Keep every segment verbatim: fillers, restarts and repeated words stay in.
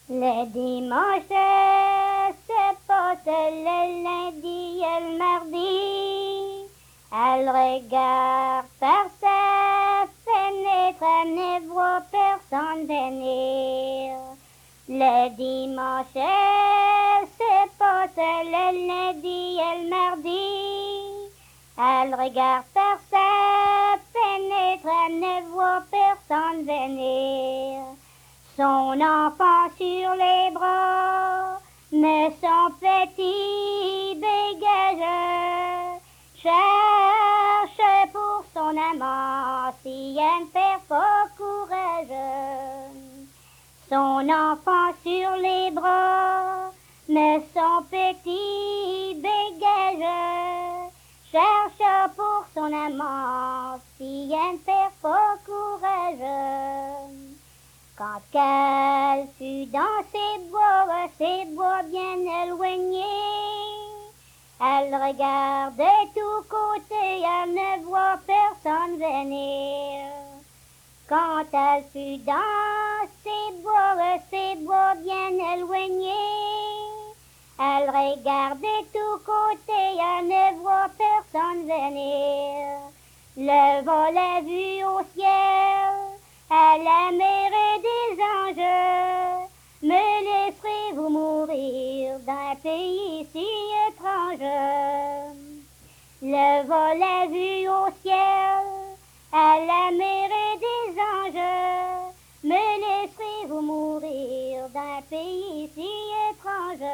Le dimanche se passe le lundi et le mardi. Elle regarde par sa fenêtre, elle ne voit personne venir. Le dimanche se passe le lundi et le mardi. Elle regarde par sa fenêtre, elle ne voit personne venir. Son enfant sur les bras, mais son petit bagage cherche pour son amant si elle ne perd pas courage. Son enfant sur les bras, mais son petit bagage cherche pour son amant si elle ne perd pas courage. Quand elle fut dans ses bois, ses bois bien éloignés, elle regarde de tous côtés, elle ne voit personne venir. Quand elle fut dans ses bois, ses bois bien éloignés, elle regarde de tous côtés, elle ne voit personne venir. Le vol a vu au ciel, à la mer des anges, me laisserez-vous mourir d'un pays si étrange? Le vol a vu au ciel, à la mer des anges, me laisserez-vous mourir d'un pays si étrange?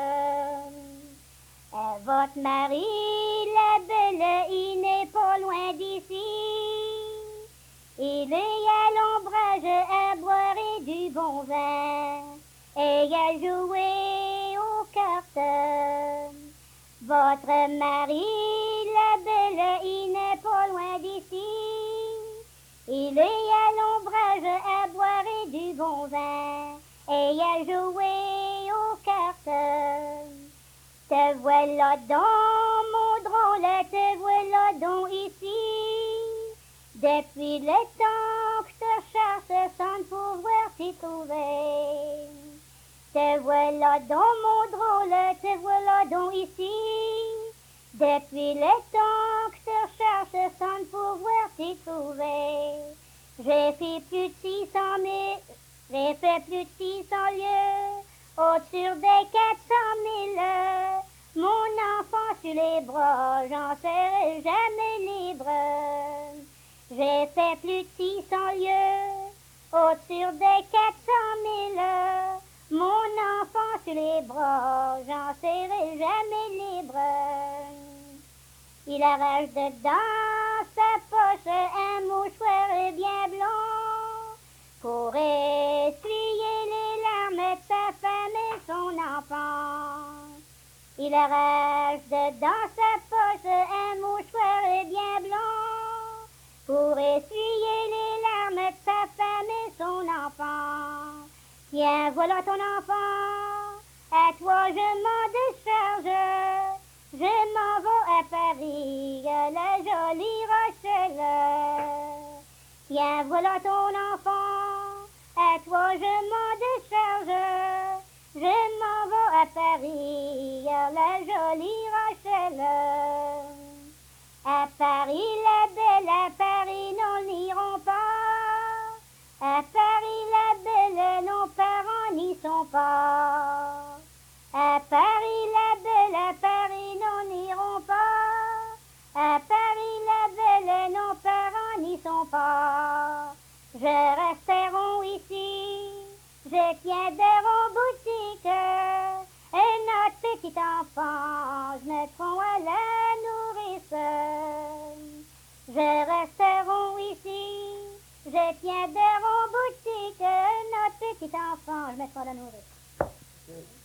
Et votre mari, la belle, il n'est pas loin d'ici. Il est à l'ombrage à boire et du bon vin et à jouer aux cartes. Votre mari, la belle, il n'est pas loin d'ici. Il est à l'ombrage à boire et du bon vin et à jouer aux cartes. Te voilà donc, mon drôle, te voilà donc ici. Depuis le temps que je te cherche sans pouvoir t'y trouver. Te voilà donc, mon drôle, te voilà donc ici. Depuis le temps que je te cherche sans pouvoir t'y trouver. J'ai fait plus de six cent mille, j'ai fait plus de six cents lieues, au-dessus des quatre cent mille. Mon enfant sur les bras, j'en serai jamais libre. J'ai fait plus de six cents lieues, au-dessus des quatre cent mille. Mon enfant sur les bras, j'en serai jamais libre. Il arrache dedans sa poche un mouchoir bien blanc pour essuyer les larmes de sa femme et son enfant. Il arrache dedans sa poche un mouchoir bien blanc pour essuyer les larmes de sa femme et son enfant. Tiens, voilà ton enfant, à toi je m'en décharge. Je m'en vais à Paris, à la jolie Rochelle. Tiens, voilà ton enfant, à toi je m'en décharge. Je m'en vais à Paris, à la jolie Rochelle. À Paris la belle, à Paris non n'iront pas. À Paris la belle, nos parents n'y sont pas. À Paris la belle, à Paris non n'iront pas. À Paris la belle, nos parents n'y sont pas. Je resterons ici, je tiendrai boutique. Et notre petit enfant, je mettrai à la nourrice. Je resterons ici, je tiendrai boutique. Notre petit enfant, je mettrai à la nourrice.